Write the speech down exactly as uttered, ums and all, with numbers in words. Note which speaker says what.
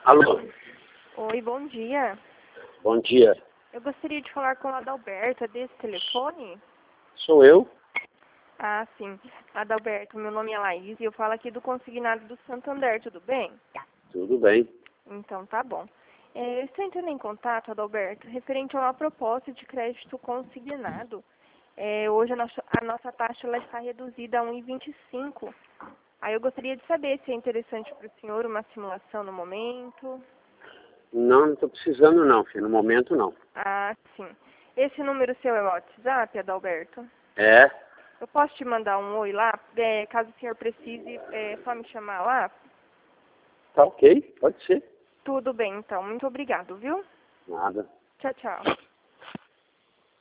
Speaker 1: Alô?
Speaker 2: Oi, bom dia.
Speaker 1: Bom dia.
Speaker 2: Eu gostaria de falar com a Adalberto, é desse telefone?
Speaker 1: Sou eu?
Speaker 2: Ah, sim. Adalberto, meu nome é Laís e eu falo aqui do consignado do Santander, tudo bem?
Speaker 1: Tudo bem.
Speaker 2: Então tá bom. É, eu estou entrando em contato, Adalberto, referente a uma proposta de crédito consignado. É, hoje a nossa, a nossa taxa ela está reduzida a um vírgula vinte e cinco. Aí eu gostaria de saber se é interessante para o senhor uma simulação no momento.
Speaker 1: Não, não estou precisando não, filho. No momento não.
Speaker 2: Ah, sim. Esse número seu é o WhatsApp, Adalberto?
Speaker 1: É?
Speaker 2: Eu posso te mandar um oi lá? É, caso o senhor precise, é só me chamar lá?
Speaker 1: Tá ok, pode ser.
Speaker 2: Tudo bem, então. Muito obrigado, viu?
Speaker 1: Nada.
Speaker 2: Tchau, tchau.